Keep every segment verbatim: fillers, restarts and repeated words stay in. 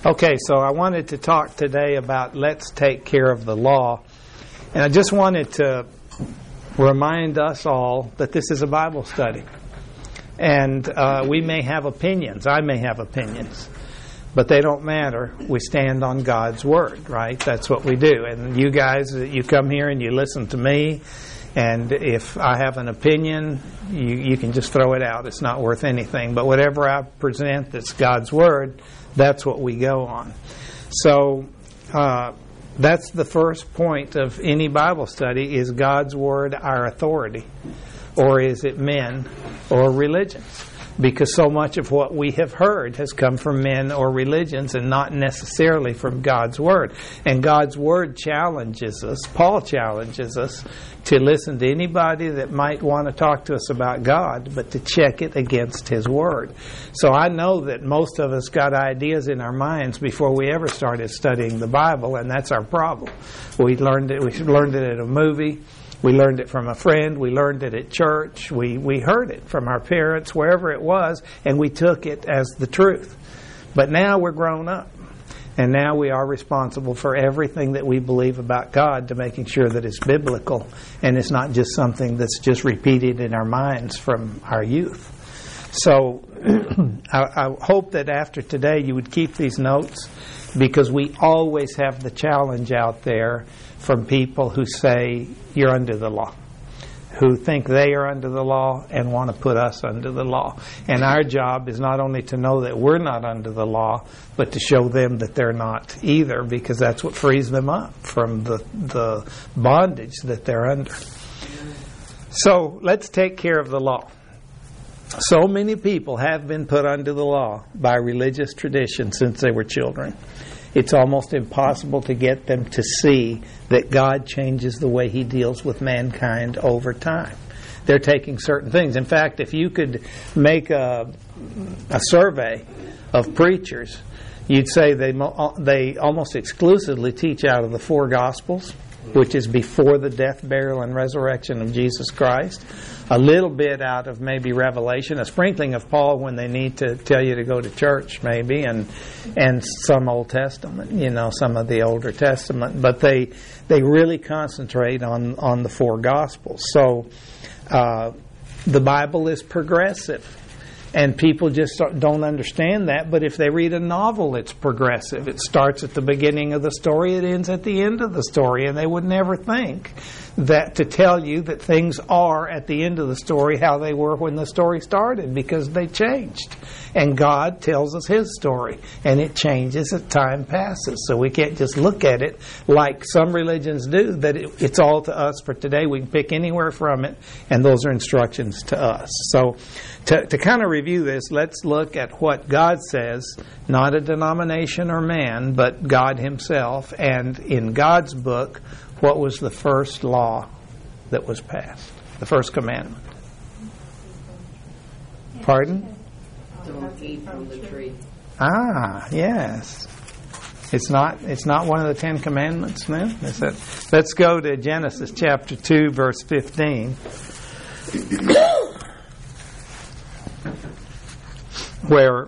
Okay, so I wanted to talk today about let's take care of the law. And I just wanted to remind us all that this is a Bible study. And uh, we may have opinions. I may have opinions. But they don't matter. We stand on God's Word, right? That's what we do. And you guys, you come here and you listen to me. And if I have an opinion, you, you can just throw it out. It's not worth anything. But whatever I present that's God's Word, that's what we go on. So uh, that's the first point of any Bible study. Is God's Word our authority? Or is it men or religions? Because so much of what we have heard has come from men or religions and not necessarily from God's Word. And God's Word challenges us, Paul challenges us, to listen to anybody that might want to talk to us about God, but to check it against His Word. So I know that most of us got ideas in our minds before we ever started studying the Bible, and that's our problem. We learned it, we learned it at a movie. We learned it from a friend. We learned it at church. We we heard it from our parents, wherever it was, and we took it as the truth. But now we're grown up, and now we are responsible for everything that we believe about God, to making sure that it's biblical and it's not just something that's just repeated in our minds from our youth. So I, I hope that after today you would keep these notes, because we always have the challenge out there from people who say you're under the law, who think they are under the law and want to put us under the law. And our job is not only to know that we're not under the law, but to show them that they're not either, because that's what frees them up from the, the bondage that they're under. So let's take care of the law. So many people have been put under the law by religious tradition since they were children. It's almost impossible to get them to see that God changes the way He deals with mankind over time. They're taking certain things. In fact, if you could make a, a survey of preachers, you'd say they they almost exclusively teach out of the four Gospels, which is before the death, burial, and resurrection of Jesus Christ. A little bit out of maybe Revelation, a sprinkling of Paul when they need to tell you to go to church, maybe, and and some Old Testament, you know, some of the Older Testament. But they they really concentrate on, on the four Gospels. So uh, the Bible is progressive. And people just don't understand that. But if they read a novel, it's progressive. It starts at the beginning of the story, it ends at the end of the story. And they would never think that to tell you that things are at the end of the story how they were when the story started, because they changed. And God tells us His story, and it changes as time passes. So we can't just look at it like some religions do, that it, it's all to us for today. We can pick anywhere from it, and those are instructions to us. So to, to kind of review this, let's look at what God says, not a denomination or man, but God Himself. And in God's book, what was the first law that was passed? The first commandment. Pardon? Don't eat from the tree. Ah, yes. It's not. It's not one of the Ten Commandments. Then is that? Let's go to Genesis chapter two, verse fifteen, where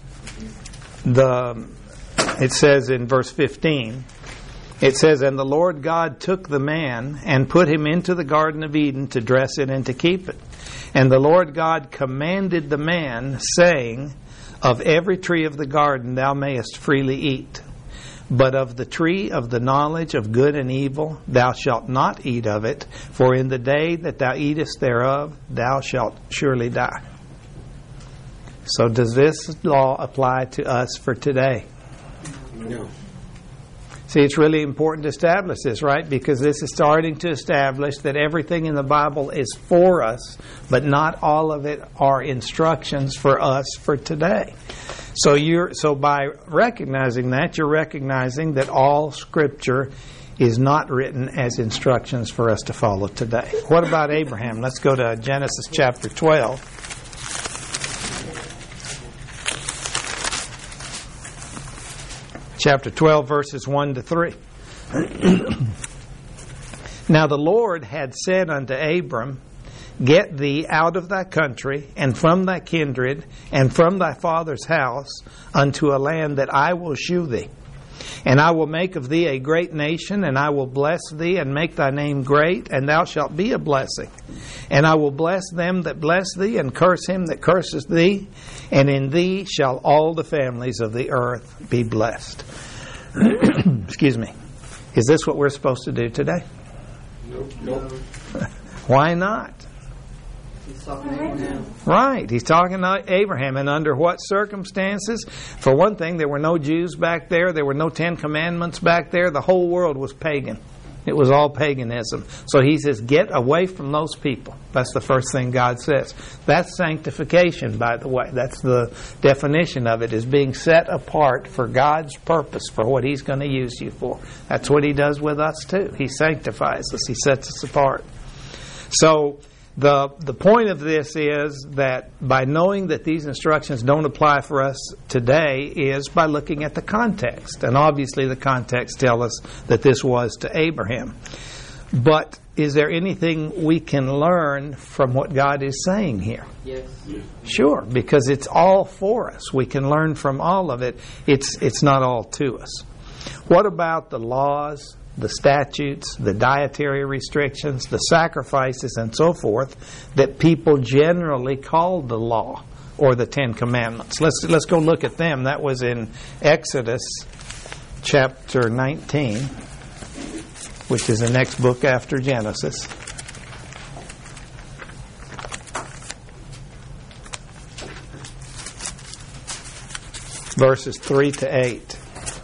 the it says in verse fifteen. It says, "And the Lord God took the man and put him into the Garden of Eden to dress it and to keep it. And the Lord God commanded the man, saying, Of every tree of the garden thou mayest freely eat. But of the tree of the knowledge of good and evil thou shalt not eat of it, for in the day that thou eatest thereof thou shalt surely die." So does this law apply to us for today? No. See, it's really important to establish this, right? Because this is starting to establish that everything in the Bible is for us, but not all of it are instructions for us for today. So you're so by recognizing that, you're recognizing that all Scripture is not written as instructions for us to follow today. What about Abraham? Let's go to Genesis chapter twelve. Chapter twelve, verses one to three. "Now the Lord had said unto Abram, Get thee out of thy country, and from thy kindred, and from thy father's house, unto a land that I will shew thee. And I will make of thee a great nation, and I will bless thee, and make thy name great, and thou shalt be a blessing. And I will bless them that bless thee, and curse him that curses thee, and in thee shall all the families of the earth be blessed. Excuse me. Is this what we're supposed to do today? Nope. Nope. Why not? He's talking to Abraham. Right. He's talking to Abraham. And under what circumstances? For one thing, there were no Jews back there. There were no Ten Commandments back there. The whole world was pagan. It was all paganism. So he says, get away from those people. That's the first thing God says. That's sanctification, by the way. That's the definition of it, is being set apart for God's purpose, for what He's going to use you for. That's what He does with us too. He sanctifies us. He sets us apart. So The the point of this is that by knowing that these instructions don't apply for us today is by looking at the context. And obviously the context tells us that this was to Abraham. But is there anything we can learn from what God is saying here? Yes. Sure, because it's all for us. We can learn from all of it. It's it's not all to us. What about the laws, the statutes, the dietary restrictions, the sacrifices, and so forth that people generally call the law or the Ten Commandments? Let's let's go look at them. That was in Exodus chapter nineteen, which is the next book after Genesis. Verses three to eight.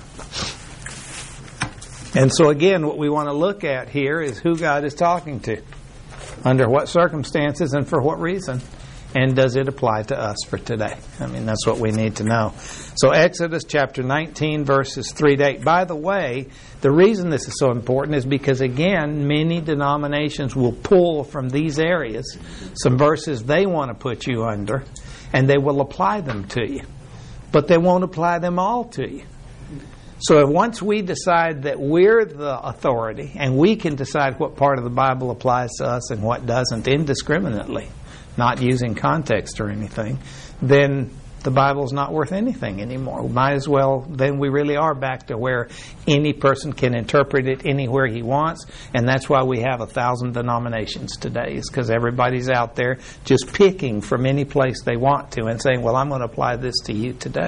And so again, what we want to look at here is who God is talking to, under what circumstances and for what reason, and does it apply to us for today? I mean, that's what we need to know. So Exodus chapter nineteen, verses three to eight. By the way, the reason this is so important is because, again, many denominations will pull from these areas some verses they want to put you under, and they will apply them to you. But they won't apply them all to you. So if once we decide that we're the authority and we can decide what part of the Bible applies to us and what doesn't indiscriminately, not using context or anything, then the Bible's not worth anything anymore. We might as well, then we really are back to where any person can interpret it anywhere he wants, and that's why we have a thousand denominations today, is because everybody's out there just picking from any place they want to and saying, well, I'm going to apply this to you today.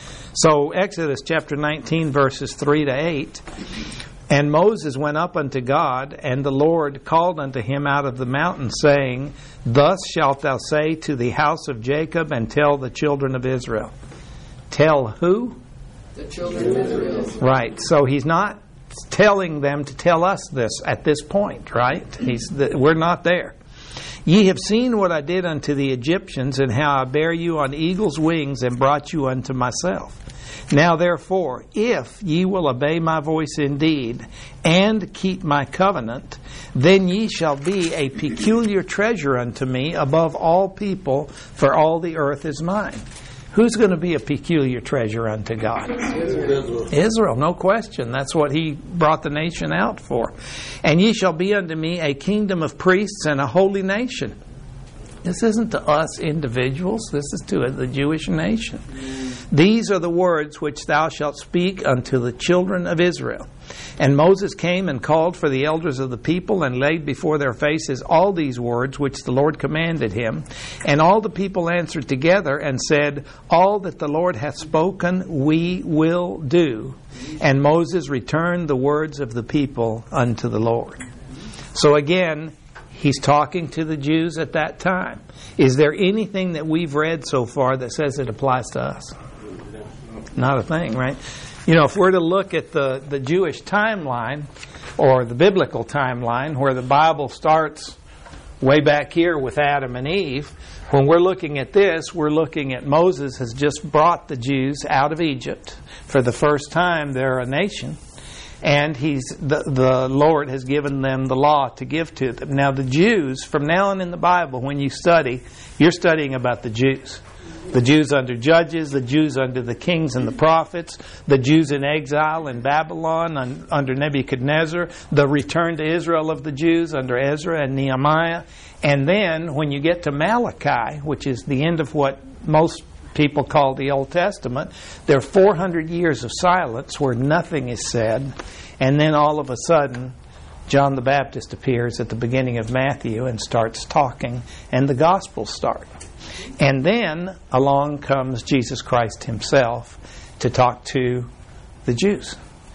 So Exodus chapter nineteen, verses three to eight. And Moses went up unto God, and the Lord called unto him out of the mountain, saying, Thus shalt thou say to the house of Jacob, and tell the children of Israel. Tell who? The children of Israel. Right. So he's not telling them to tell us this at this point, right? He's the, we're not there. Ye have seen what I did unto the Egyptians, and how I bare you on eagle's wings, and brought you unto myself. Now therefore, if ye will obey my voice indeed, and keep my covenant, then ye shall be a peculiar treasure unto me above all people, for all the earth is mine. Who's going to be a peculiar treasure unto God? Israel. Israel, no question. That's what He brought the nation out for. And ye shall be unto me a kingdom of priests and a holy nation. This isn't to us individuals. This is to the Jewish nation. These are the words which thou shalt speak unto the children of Israel. And Moses came and called for the elders of the people, and laid before their faces all these words which the Lord commanded him. And all the people answered together and said, All that the Lord hath spoken we will do. And Moses returned the words of the people unto the Lord. So again, he's talking to the Jews at that time. Is there anything that we've read so far that says it applies to us? Not a thing, right? You know, if we're to look at the, the Jewish timeline, or the biblical timeline, where the Bible starts way back here with Adam and Eve, when we're looking at this, we're looking at Moses has just brought the Jews out of Egypt. For the first time, they're a nation. And he's the, the Lord has given them the law to give to them. Now the Jews, from now on in the Bible, when you study, you're studying about the Jews. The Jews under judges, the Jews under the kings and the prophets, the Jews in exile in Babylon un, under Nebuchadnezzar, the return to Israel of the Jews under Ezra and Nehemiah. And then when you get to Malachi, which is the end of what most people call the Old Testament, there are four hundred years of silence where nothing is said. And then all of a sudden, John the Baptist appears at the beginning of Matthew and starts talking, and the Gospels start. And then along comes Jesus Christ himself to talk to the Jews.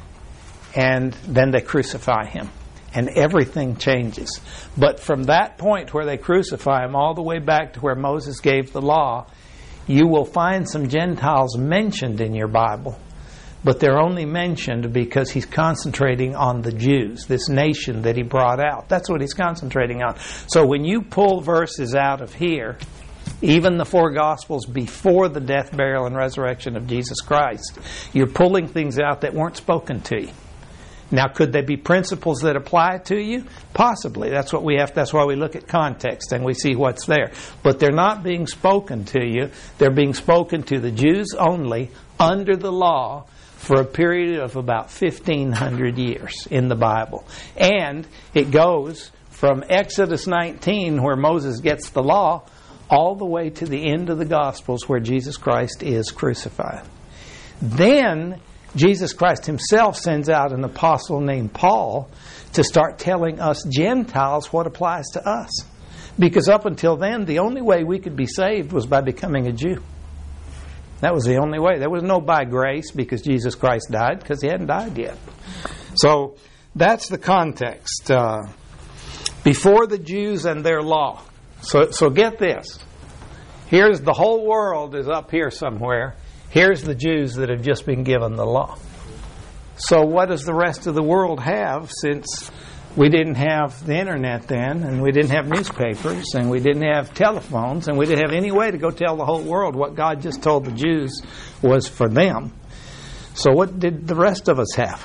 And then they crucify him. And everything changes. But from that point where they crucify him all the way back to where Moses gave the law, you will find some Gentiles mentioned in your Bible. But they're only mentioned because he's concentrating on the Jews, this nation that he brought out. That's what he's concentrating on. So when you pull verses out of here, even the four Gospels before the death, burial, and resurrection of Jesus Christ, you're pulling things out that weren't spoken to you. Now, could there be principles that apply to you? Possibly. That's what we have. That's why we look at context and we see what's there. But they're not being spoken to you. They're being spoken to the Jews only under the law for a period of about fifteen hundred years in the Bible. And it goes from Exodus nineteen, where Moses gets the law, all the way to the end of the Gospels where Jesus Christ is crucified. Then Jesus Christ himself sends out an apostle named Paul to start telling us Gentiles what applies to us. Because up until then, the only way we could be saved was by becoming a Jew. That was the only way. There was no by grace because Jesus Christ died, because he hadn't died yet. So that's the context. Uh, before the Jews and their law. So, so get this. Here's the whole world is up here somewhere. Here's the Jews that have just been given the law. So what does the rest of the world have, since we didn't have the internet then, and we didn't have newspapers, and we didn't have telephones, and we didn't have any way to go tell the whole world what God just told the Jews was for them. So what did the rest of us have?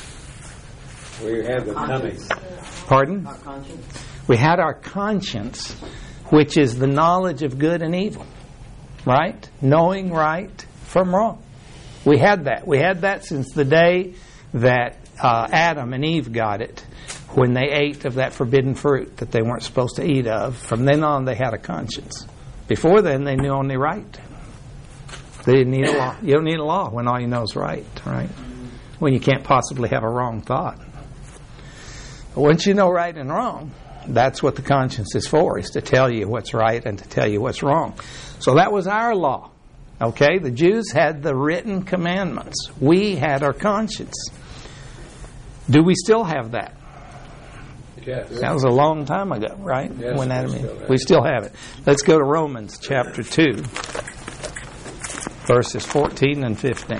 We have the coming. Pardon? Our conscience. We had our conscience, which is the knowledge of good and evil. Right? Knowing right from wrong. We had that. We had that since the day that uh, Adam and Eve got it, when they ate of that forbidden fruit that they weren't supposed to eat of. From then on, they had a conscience. Before then, they knew only right. They didn't need a law. You don't need a law when all you know is right, right? When you can't possibly have a wrong thought. But once you know right and wrong, that's what the conscience is for, is to tell you what's right and to tell you what's wrong. So that was our law. Okay? The Jews had the written commandments. We had our conscience. Do we still have that? Yes. That was a long time ago, right? Yes, when Adam we and still have we it. still have it. Let's go to Romans chapter two, verses fourteen and fifteen.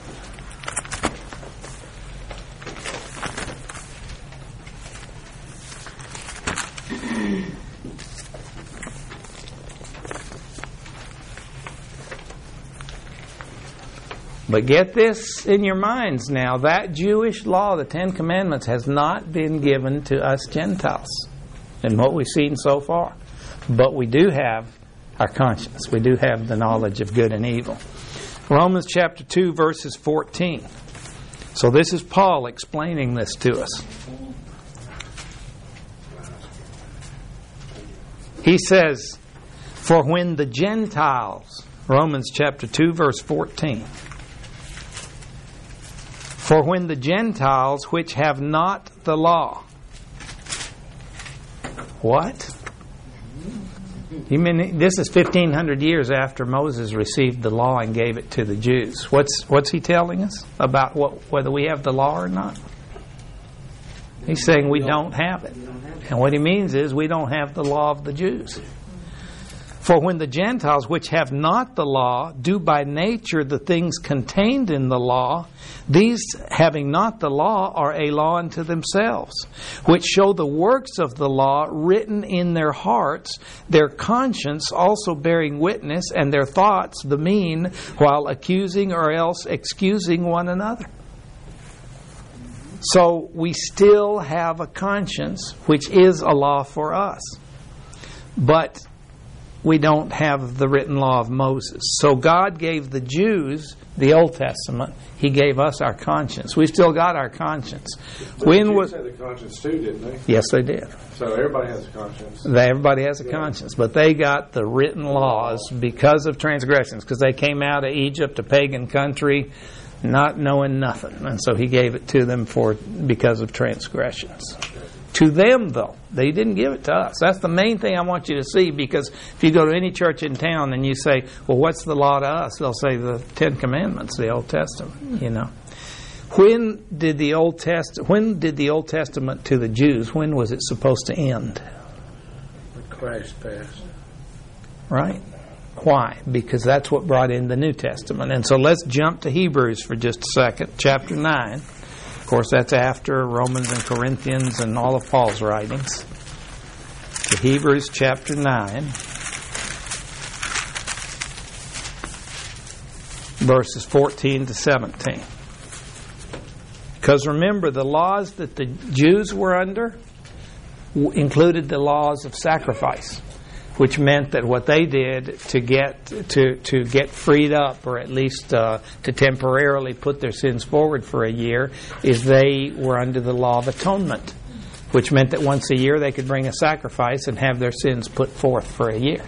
But get this in your minds now. That Jewish law, the Ten Commandments, has not been given to us Gentiles in what we've seen so far. But we do have our conscience. We do have the knowledge of good and evil. Romans chapter two, verses fourteen. So this is Paul explaining this to us. He says, for when the Gentiles, Romans chapter two, verse fourteen. For when the Gentiles which have not the law. What? You mean this is fifteen hundred years after Moses received the law and gave it to the Jews. What's what's he telling us about what, whether we have the law or not? He's saying we don't have it. And what he means is we don't have the law of the Jews. For when the Gentiles which have not the law do by nature the things contained in the law, these having not the law are a law unto themselves, which show the works of the law written in their hearts, their conscience also bearing witness, and their thoughts the mean, while accusing or else excusing one another. So we still have a conscience, which is a law for us. But we don't have the written law of Moses. So God gave the Jews the Old Testament. He gave us our conscience. We still got our conscience. But When the was Jews had the conscience too, didn't they? Yes, they did. So everybody has a conscience. They, everybody has a Yeah. conscience, but they got the written laws because of transgressions, because they came out of Egypt, a pagan country, not knowing nothing, and so He gave it to them for because of transgressions. To them, though, they didn't give it to us. That's the main thing I want you to see, because if you go to any church in town and you say, well, what's the law to us? They'll say the Ten Commandments, the Old Testament, you know. When did the Old Test when did the Old Testament to the Jews, when was it supposed to end? When Christ passed. Right? Why? Because that's what brought in the New Testament. And so let's jump to Hebrews for just a second, chapter nine. Of course, that's after Romans and Corinthians and all of Paul's writings. To Hebrews chapter nine, verses fourteen to seventeen. Because remember, the laws that the Jews were under w- included the laws of sacrifice, which meant that what they did to get to to get freed up, or at least uh, to temporarily put their sins forward for a year, is they were under the law of atonement, which meant that once a year they could bring a sacrifice and have their sins put forth for a year.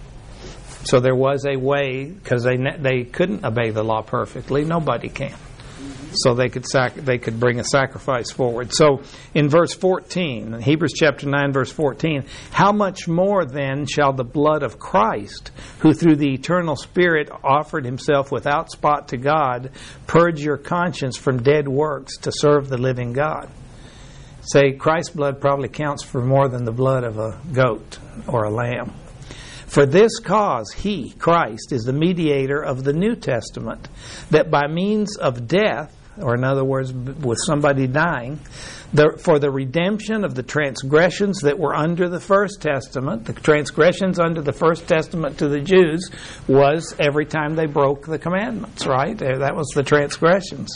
So there was a way, because they ne- they couldn't obey the law perfectly. Nobody can. So they could sac- they could bring a sacrifice forward. So in verse fourteen, Hebrews chapter nine, verse fourteen, how much more then shall the blood of Christ, who through the eternal Spirit offered Himself without spot to God, purge your conscience from dead works to serve the living God? Say, Christ's blood probably counts for more than the blood of a goat or a lamb. For this cause He, Christ, is the mediator of the New Testament, that by means of death, or in other words, with somebody dying, the, for the redemption of the transgressions that were under the First Testament. The transgressions under the First Testament to the Jews was every time they broke the commandments, right? That was the transgressions.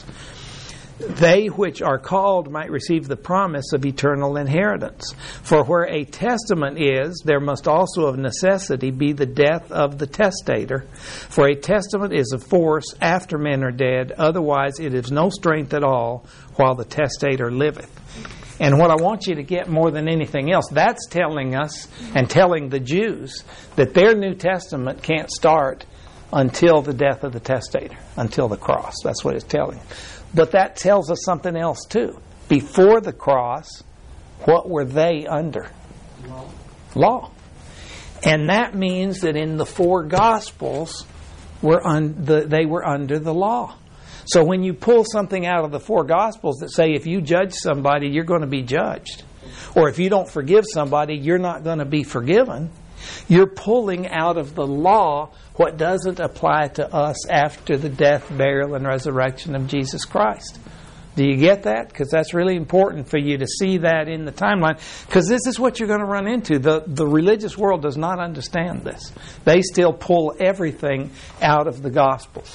They which are called might receive the promise of eternal inheritance. For where a testament is, there must also of necessity be the death of the testator. For a testament is of force after men are dead, otherwise it is no strength at all while the testator liveth. And what I want you to get more than anything else, that's telling us and telling the Jews that their New Testament can't start until the death of the testator, until the cross. That's what it's telling. But that tells us something else too. Before the cross, what were they under? Law. Law. And that means that in the four Gospels, were un- the, they were under the law. So when you pull something out of the four Gospels that say if you judge somebody, you're going to be judged, or if you don't forgive somebody, you're not going to be forgiven, you're pulling out of the law what doesn't apply to us after the death, burial, and resurrection of Jesus Christ. Do you get that? Because that's really important for you to see that in the timeline. Because this is what you're going to run into. The, the religious world does not understand this. They still pull everything out of the Gospels.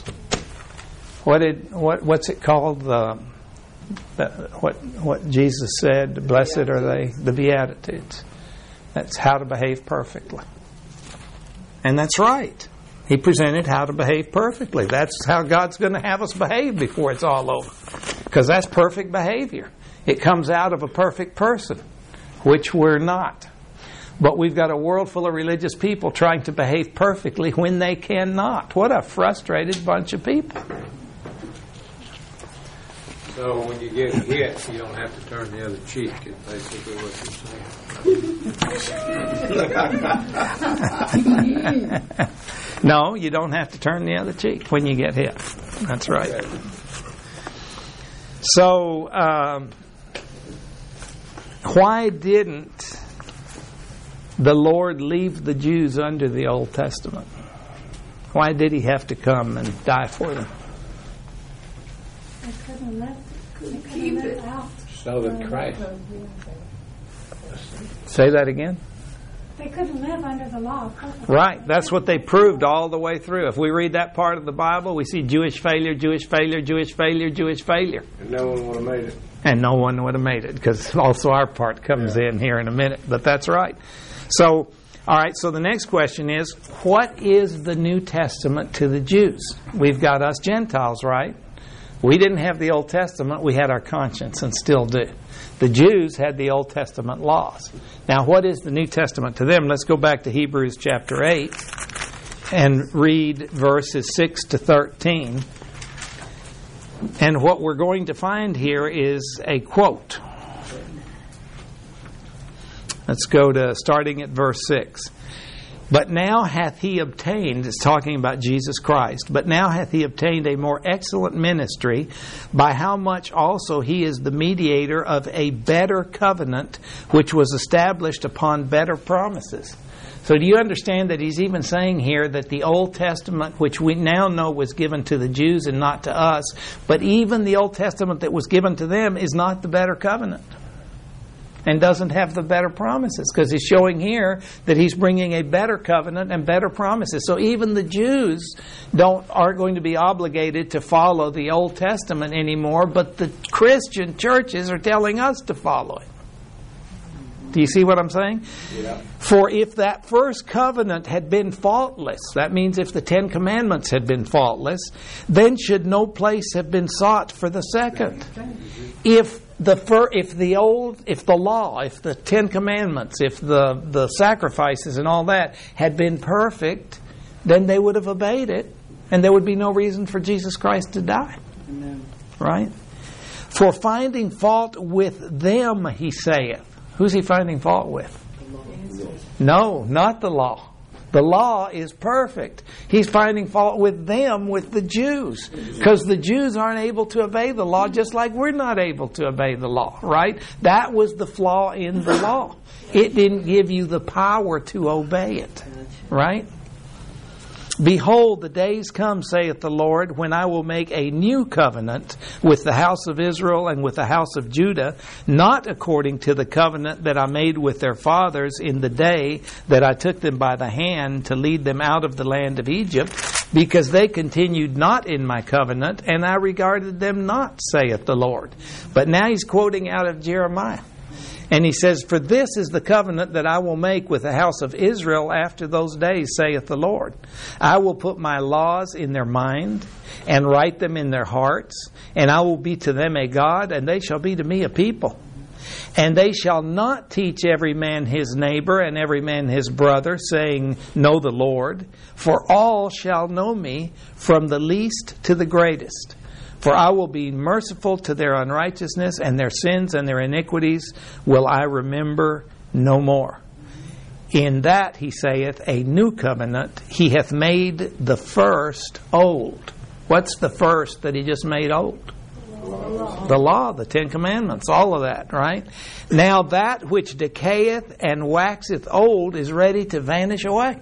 What did what what's it called? The, the what what Jesus said? Blessed are they, the Beatitudes. That's how to behave perfectly. And that's right. He presented how to behave perfectly. That's how God's going to have us behave before it's all over. Because that's perfect behavior. It comes out of a perfect person, which we're not. But we've got a world full of religious people trying to behave perfectly when they cannot. What a frustrated bunch of people. So when you get hit, you don't have to turn the other cheek, is basically what you're saying. No, you don't have to turn the other cheek when you get hit. That's right. So, um, why didn't the Lord leave the Jews under the Old Testament? Why did He have to come and die for them? They couldn't let, they couldn't Keep let it. out. So that Christ. Say that again? They couldn't live under the law. Right. That's what they proved all the way through. If we read that part of the Bible, we see Jewish failure, Jewish failure, Jewish failure, Jewish failure. And no one would have made it. And no one would have made it, because also our part comes Yeah. in here in a minute. But that's right. So All right, so the next question is, what is the New Testament to the Jews? We've got us Gentiles, right? We didn't have the Old Testament. We had our conscience and still do. The Jews had the Old Testament laws. Now, what is the New Testament to them? Let's go back to Hebrews chapter eight and read verses six to thirteen. And what we're going to find here is a quote. Let's go to starting at verse six. But now hath he obtained, it's talking about Jesus Christ, but now hath he obtained a more excellent ministry, by how much also he is the mediator of a better covenant, which was established upon better promises. So do you understand that he's even saying here that the Old Testament, which we now know was given to the Jews and not to us, but even the Old Testament that was given to them is not the better covenant and doesn't have the better promises, because he's showing here that he's bringing a better covenant and better promises. So even the Jews don't aren't going to be obligated to follow the Old Testament anymore, but the Christian churches are telling us to follow it. Do you see what I'm saying? Yeah. For if that first covenant had been faultless, that means if the Ten Commandments had been faultless, then should no place have been sought for the second. If the fir- if the old, if the law, if the Ten Commandments, if the, the sacrifices and all that had been perfect, then they would have obeyed it, and there would be no reason for Jesus Christ to die. Amen. Right? For finding fault with them, he saith. Who's he finding fault with? No, not the law. The law is perfect. He's finding fault with them, with the Jews. Because the Jews aren't able to obey the law, just like we're not able to obey the law, right? That was the flaw in the law. It didn't give you the power to obey it, right? Behold, the days come, saith the Lord, when I will make a new covenant with the house of Israel and with the house of Judah, not according to the covenant that I made with their fathers in the day that I took them by the hand to lead them out of the land of Egypt, because they continued not in my covenant, and I regarded them not, saith the Lord. But now he's quoting out of Jeremiah. And he says, for this is the covenant that I will make with the house of Israel after those days, saith the Lord. I will put my laws in their mind and write them in their hearts, and I will be to them a God, and they shall be to me a people. And they shall not teach every man his neighbor and every man his brother, saying, know the Lord, for all shall know me, from the least to the greatest. For I will be merciful to their unrighteousness, and their sins and their iniquities will I remember no more. In that, he saith, a new covenant, he hath made the first old. What's the first that he just made old? The law. The law, the Ten Commandments, all of that, right? Now that which decayeth and waxeth old is ready to vanish away.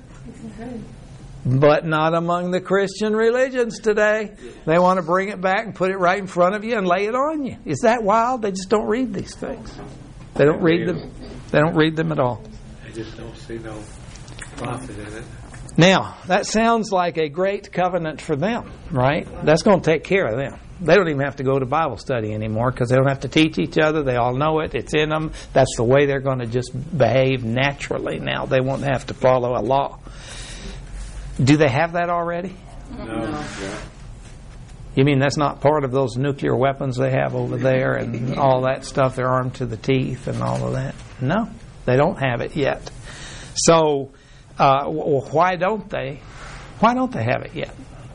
But not among the Christian religions today. They want to bring it back and put it right in front of you and lay it on you. Is that wild? They just don't read these things. They don't read them. They don't read them at all. They just don't see no profit in it. Now, that sounds like a great covenant for them, right? That's going to take care of them. They don't even have to go to Bible study anymore, because they don't have to teach each other. They all know it. It's in them. That's the way they're going to just behave naturally now. They won't have to follow a law. Do they have that already? No. You mean that's not part of those nuclear weapons they have over there and all that stuff? They're armed to the teeth and all of that? No, they don't have it yet. So, uh, w- why don't they? Why don't they have it yet?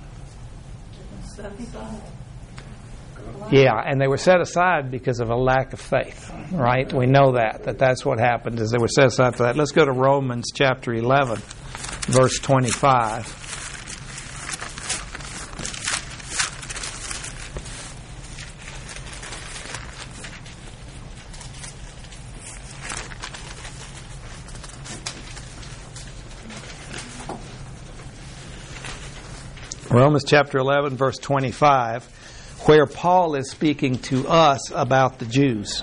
Yeah, and they were set aside because of a lack of faith, right? We know that, that that's what happened, is they were set aside for that. Let's go to Romans chapter eleven. Verse twenty-five. Romans chapter eleven, verse twenty-five, where Paul is speaking to us about the Jews.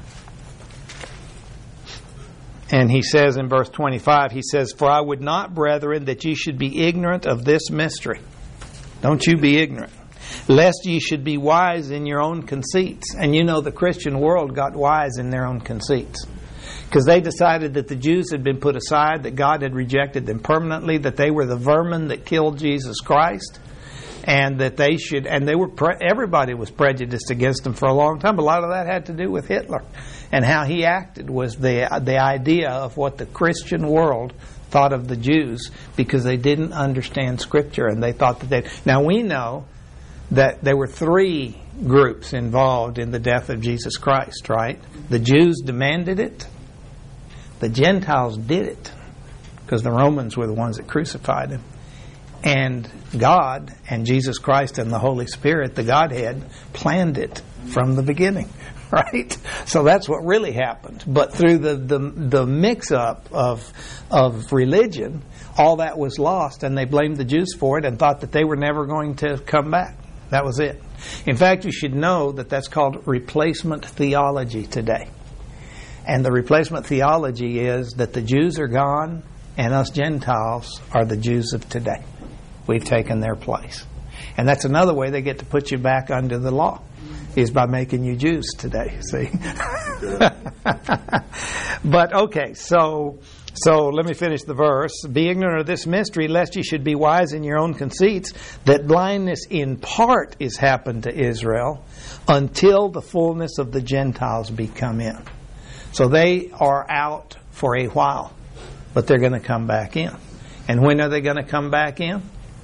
And he says in verse twenty-five, he says, for I would not, brethren, that ye should be ignorant of this mystery. Don't you be ignorant. Lest ye should be wise in your own conceits. And you know the Christian world got wise in their own conceits. Because they decided that the Jews had been put aside, that God had rejected them permanently, that they were the vermin that killed Jesus Christ, and that they should, and they were, pre- everybody was prejudiced against them for a long time. A lot of that had to do with Hitler, and how he acted was the the idea of what the Christian world thought of the Jews, because they didn't understand Scripture, and they thought that they. Now we know that there were three groups involved in the death of Jesus Christ, right? The Jews demanded it. The Gentiles did it, because the Romans were the ones that crucified him. And God and Jesus Christ and the Holy Spirit, the Godhead, planned it from the beginning, right? So that's what really happened. But through the, the, the mix-up of, of religion, all that was lost, and they blamed the Jews for it and thought that they were never going to come back. That was it. In fact, you should know that that's called replacement theology today. And the replacement theology is that the Jews are gone and us Gentiles are the Jews of today. We've taken their place. And that's another way they get to put you back under the law, is by making you Jews today, see? But okay, so so let me finish the verse. Be ignorant of this mystery, lest ye should be wise in your own conceits, that blindness in part is happened to Israel, until the fullness of the Gentiles be come in. So they are out for a while, but they're going to come back in. And when are they going to come back in?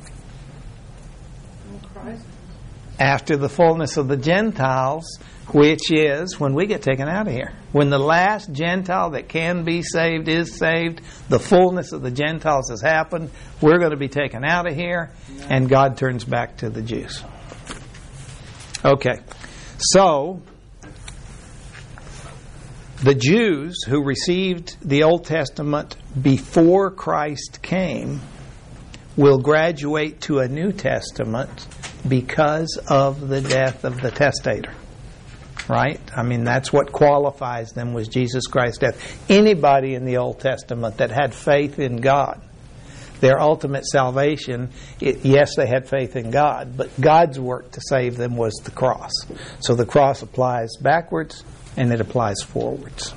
After the fullness of the Gentiles, which is when we get taken out of here. When the last Gentile that can be saved is saved, the fullness of the Gentiles has happened, we're going to be taken out of here, and God turns back to the Jews. Okay, so the Jews who received the Old Testament before Christ came will graduate to a New Testament because of the death of the testator. Right? I mean, that's what qualifies them, was Jesus Christ's death. Anybody in the Old Testament that had faith in God, their ultimate salvation, it, yes, they had faith in God, but God's work to save them was the cross. So the cross applies backwards and it applies forwards.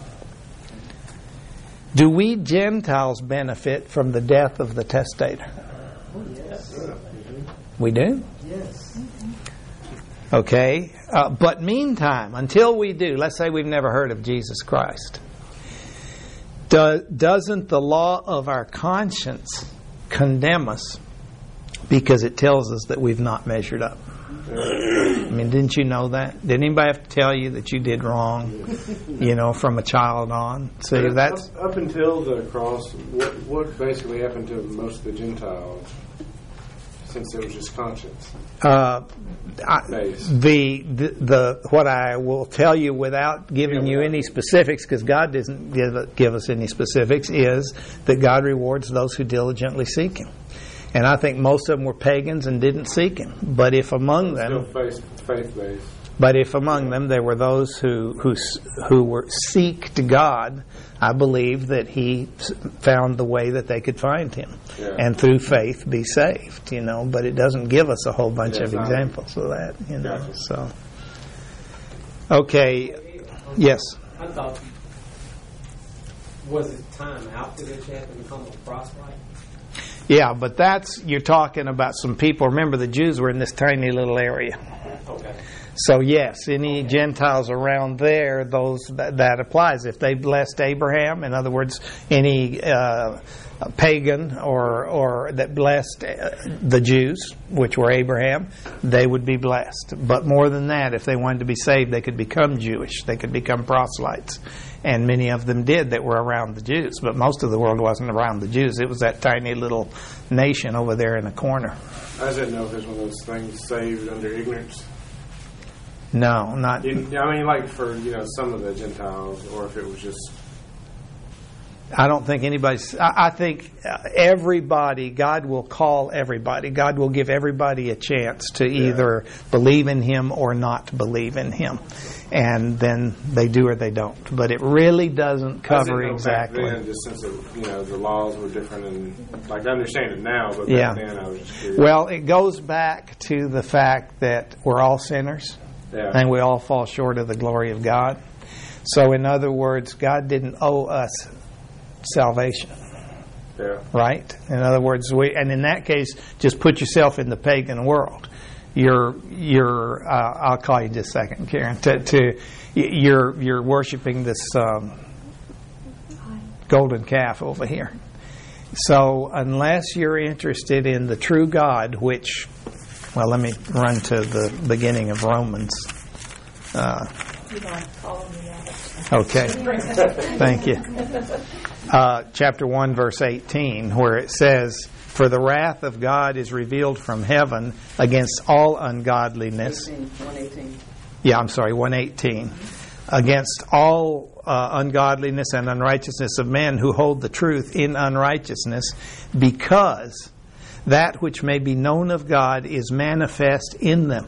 Do we Gentiles benefit from the death of the testator? Oh, yes. We do? Yes. Okay, uh, but meantime, until we do, let's say we've never heard of Jesus Christ, do, doesn't the law of our conscience condemn us because it tells us that we've not measured up? I mean, didn't you know that? Did anybody have to tell you that you did wrong, you know, from a child on? See, But that's... up, up until the cross, what, what basically happened to most of the Gentiles, since it was just conscience? Uh, I, the, the the what I will tell you without giving you any specifics, because God doesn't give give us any specifics, is that God rewards those who diligently seek Him. And I think most of them were pagans and didn't seek Him. But if among them, Still faith, faith-based. but if among them there were those who who who were seek to God, I believe that He found the way that they could find Him, Yeah. and through faith be saved. You know, but it doesn't give us a whole bunch Yeah, of it's not- examples of that. You know, Gotcha. so okay, yes. I thought, was it time after that you had to become a proselyte? Yeah, but that's, you're talking about some people. Remember, the Jews were in this tiny little area. Okay. So yes, any Gentiles around there, those that, that applies. If they blessed Abraham, in other words, any uh, pagan or or that blessed uh, the Jews, which were Abraham, they would be blessed. But more than that, if they wanted to be saved, they could become Jewish. They could become proselytes. And many of them did that were around the Jews. But most of the world wasn't around the Jews. It was that tiny little nation over there in the corner. I just didn't know if it was one of those things saved under ignorance. No, not... You, I mean, like for, you know, some of the Gentiles, or if it was just... I don't think anybody's... I, I think everybody, God will call everybody. God will give everybody a chance to either yeah. believe in Him or not believe in Him. And then they do or they don't. But it really doesn't cover I exactly. Back then, just since it, you know, the laws were different, and like I understand it now, but back yeah. then I was just curious. Well, it goes back to the fact that we're all sinners. Yeah. And we all fall short of the glory of God. So in other words, God didn't owe us salvation. Yeah. Right? In other words, we, and in that case, just put yourself in the pagan world. You're, you're. Uh, I'll call you just a second, Karen. To, to you're, you're worshiping this um, golden calf over here. So unless you're interested in the true God, which, well, let me run to the beginning of Romans. Uh, You don't follow me out. Okay. Thank you. Uh, chapter one, verse eighteen, where it says, "For the wrath of God is revealed from heaven against all ungodliness." one eighteen. Yeah, I'm sorry, one eighteen. "Against all uh, ungodliness and unrighteousness of men who hold the truth in unrighteousness, because that which may be known of God is manifest in them.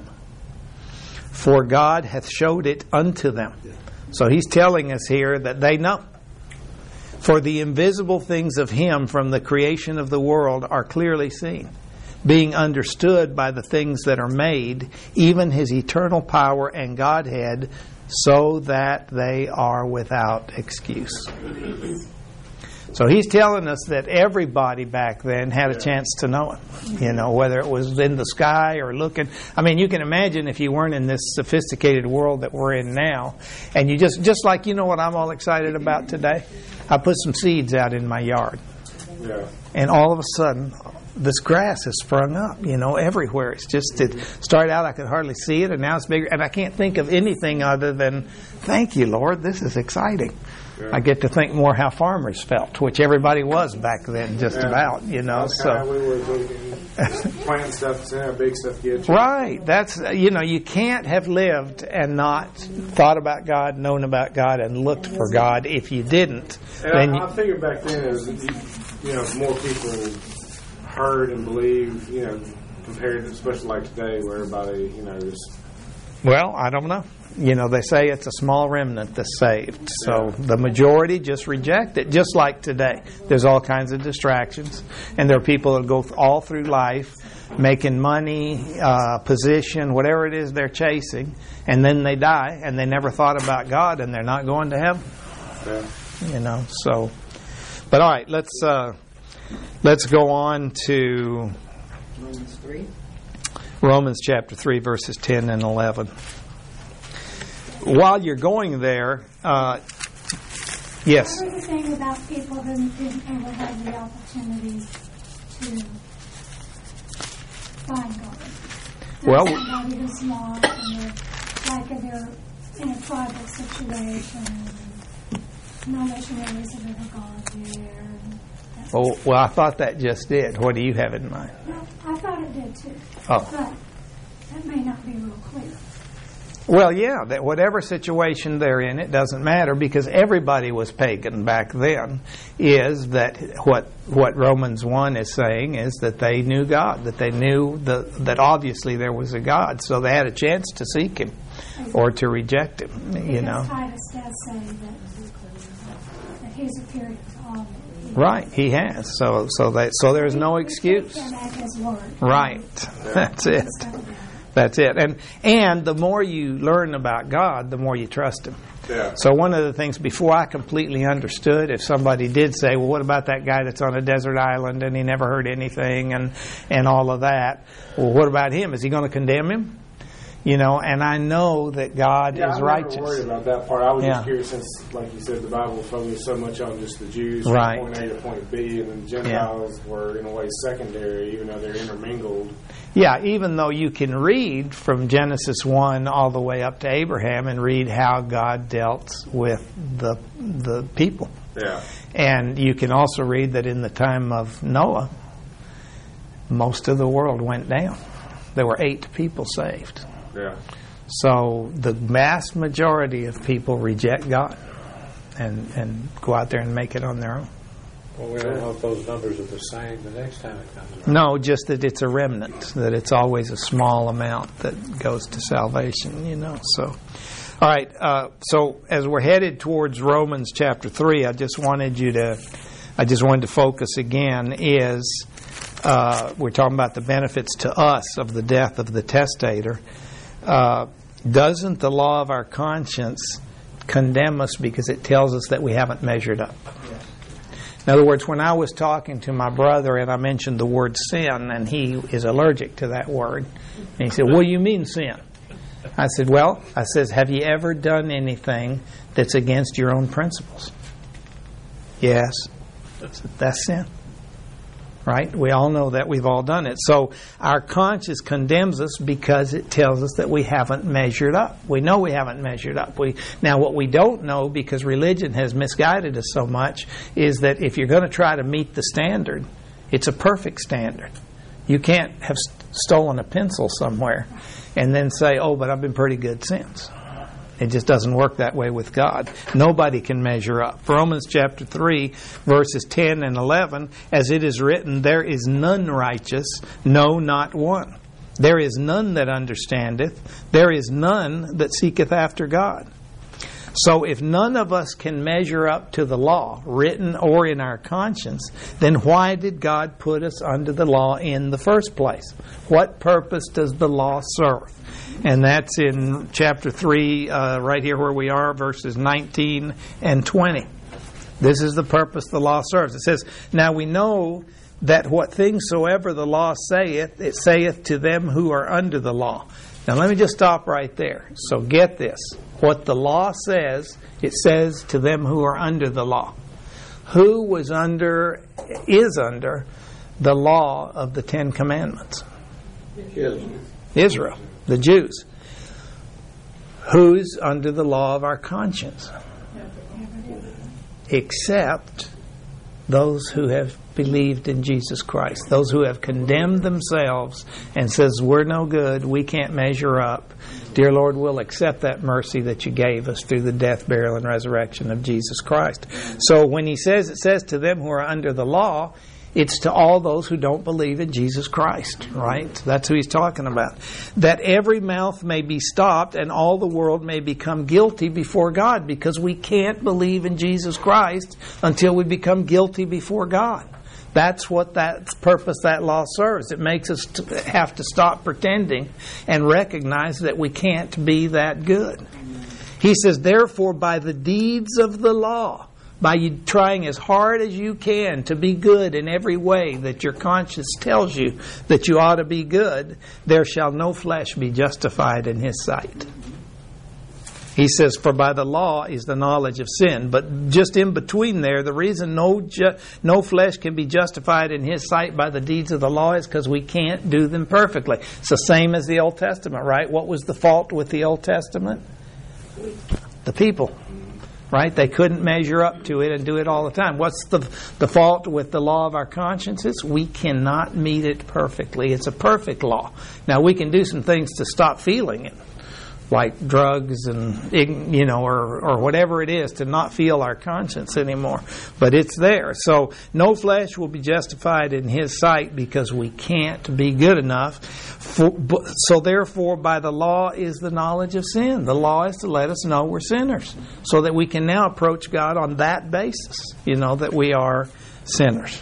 For God hath showed it unto them." So he's telling us here that they know. "For the invisible things of Him from the creation of the world are clearly seen, being understood by the things that are made, even His eternal power and Godhead, so that they are without excuse." So he's telling us that everybody back then had a chance to know Him. You know, whether it was in the sky or looking. I mean, you can imagine if you weren't in this sophisticated world that we're in now, and you just, just like, you know what I'm all excited about today? I put some seeds out in my yard. Yeah. And all of a sudden, this grass has sprung up, you know, everywhere. It's just, it started out, I could hardly see it, and now it's bigger. And I can't think of anything other than, thank you, Lord, this is exciting. Yeah. I get to think more how farmers felt, which everybody was back then, just yeah. about, you know. That's so how we were thinking. Plant stuff, see how big stuff gets. Right. That's, you know, you can't have lived and not thought about God, known about God, and looked for God. If you didn't, and then I, you, I figured back then it was, you know, more people heard and believed, you know, compared to especially like today, where everybody, you know, just. Well, I don't know. You know, they say it's a small remnant that's saved. So the majority just reject it, just like today. There's all kinds of distractions. And there are people that go all through life making money, uh, position, whatever it is they're chasing. And then they die, and they never thought about God, and they're not going to heaven. Yeah. You know, so. But all right, let's, uh, let's go on to Romans three. Romans chapter three, verses ten and eleven. While you're going there, uh, yes. What was the thing about people who didn't ever have the opportunity to find God? There's Well, somebody who's lost, and they're, like if they're in a tribal situation, and no missionaries have ever gone there. And that Oh, well, I thought that just did. What do you have in mind? No, I thought it did too. Oh. But that may not be real clear. Well, yeah, that whatever situation they're in, it doesn't matter, because everybody was pagan back then. Is that what what Romans one is saying is that they knew God, that they knew the, that obviously there was a God, so they had a chance to seek Him or to reject Him. You Because know, Titus does say that, that He's appeared to all. right? He has. So so that so there's no excuse. We take him at His word. Right. That's it. That's it. And and the more you learn about God, the more you trust Him. Yeah. So one of the things, before I completely understood, if somebody did say, well, what about that guy that's on a desert island and he never heard anything and, and all of that? Well, what about him? Is He going to condemn him? You know, and I know that God Yeah, is I'm righteous. never worried about that part. I was Yeah. just curious, since, like you said, the Bible focused so much on just the Jews from Right. point A to point B, and then the Gentiles were, in a way, secondary, even though they're intermingled. Yeah, even though you can read from Genesis one all the way up to Abraham and read how God dealt with the the people. Yeah. And you can also read that in the time of Noah, most of the world went down. There were eight people saved. Yeah. So the vast majority of people reject God and, and go out there and make it on their own. Well, we don't know if those numbers are the same the next time it comes around. No, just that it's a remnant, that it's always a small amount that goes to salvation, you know. So, all right, uh, so as we're headed towards Romans chapter three, I just wanted you to, I just wanted to focus again, is uh, we're talking about the benefits to us of the death of the testator. Uh, doesn't the law of our conscience condemn us because it tells us that we haven't measured up. In other words, when I was talking to my brother and I mentioned the word sin, and he is allergic to that word, and he said, "What do you mean sin?" I said, "Well," I says, "have you ever done anything that's against your own principles?" "Yes." I said, "That's sin." Right? We all know that. We've all done it. So our conscience condemns us because it tells us that we haven't measured up. We know we haven't measured up. We Now, what we don't know, because religion has misguided us so much, is that if you're going to try to meet the standard, it's a perfect standard. You can't have st- stolen a pencil somewhere and then say, "Oh, but I've been pretty good since." It just doesn't work that way with God. Nobody can measure up. Romans chapter three, verses ten and eleven, as it is written, "There is none righteous, no, not one. There is none that understandeth. There is none that seeketh after God." So if none of us can measure up to the law, written or in our conscience, then why did God put us under the law in the first place? What purpose does the law serve? And that's in chapter three, uh, right here where we are, verses nineteen and twenty. This is the purpose the law serves. It says, "Now we know that what things soever the law saith, it saith to them who are under the law." Now let me just stop right there. So get this. What the law says, it says to them who are under the law. Who was under, is under, the law of the Ten Commandments? Israel, the Jews. Who's under the law of our conscience? Except those who have believed in Jesus Christ. Those who have condemned themselves and says, "We're no good, we can't measure up. Dear Lord, we'll accept that mercy that you gave us through the death, burial, and resurrection of Jesus Christ." So when he says, it says to them who are under the law, it's to all those who don't believe in Jesus Christ, right? That's who he's talking about. "That every mouth may be stopped and all the world may become guilty before God," because we can't believe in Jesus Christ until we become guilty before God. That's what that purpose that law serves. It makes us have to stop pretending and recognize that we can't be that good. He says, "Therefore, by the deeds of the law," by you trying as hard as you can to be good in every way that your conscience tells you that you ought to be good, "there shall no flesh be justified in his sight." He says, "For by the law is the knowledge of sin." But just in between there, the reason no ju- no flesh can be justified in his sight by the deeds of the law is because we can't do them perfectly. It's the same as the Old Testament, right? What was the fault with the Old Testament? The people. Right? They couldn't measure up to it and do it all the time. What's the the fault with the law of our consciences? We cannot meet it perfectly. It's a perfect law. Now, we can do some things to stop feeling it, like drugs and, you know, or, or whatever it is, to not feel our conscience anymore. But it's there. So no flesh will be justified in his sight because we can't be good enough. For, so therefore, by the law is the knowledge of sin. The law is to let us know we're sinners so that we can now approach God on that basis, you know, that we are sinners.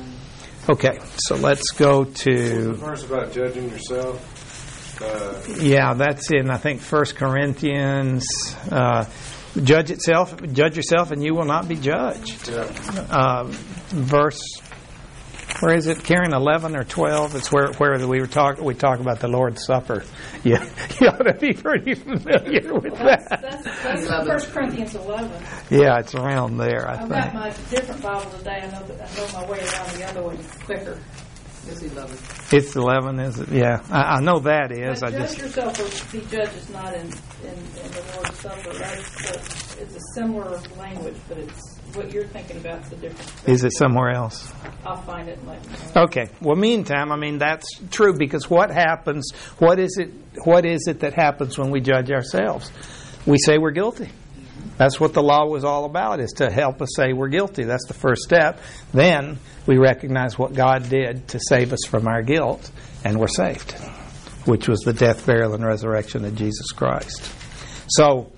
Okay, so let's go to... The verse about judging yourself. Uh, yeah, that's in, I think, First Corinthians. Uh, judge itself, judge yourself, and you will not be judged. yeah. Uh, verse, where is it? Karen, eleven or twelve? It's where where we were talk we talk about the Lord's Supper. Yeah, you ought to be pretty familiar with that. That's, that's, that's First Corinthians eleven. Yeah, it's around there, I I've think. got my different Bible today. I know that I know my way around the other one quicker. It's eleven. It's eleven, is it? Yeah, I, I know that is. But I judge just yourself, or be judged is not in, in, in the Lord's Supper. That's a, it's a similar language, but it's what you're thinking about is a different. Is it somewhere else? I'll find it and let you know. Okay. Well, meantime, I mean, that's true, because what happens, what is it, what is it that happens when we judge ourselves? We say we're guilty. That's what the law was all about, is to help us say we're guilty. That's the first step. Then we recognize what God did to save us from our guilt, and we're saved, which was the death, burial, and resurrection of Jesus Christ. So,